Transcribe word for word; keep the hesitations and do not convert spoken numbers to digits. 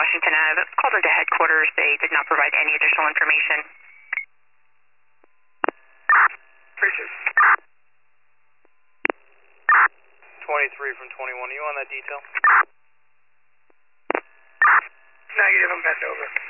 Washington Ave. Called into headquarters. They did not provide any additional information. Appreciate it. twenty-three from twenty-one. Are you on that detail? Negative, I'm bent over.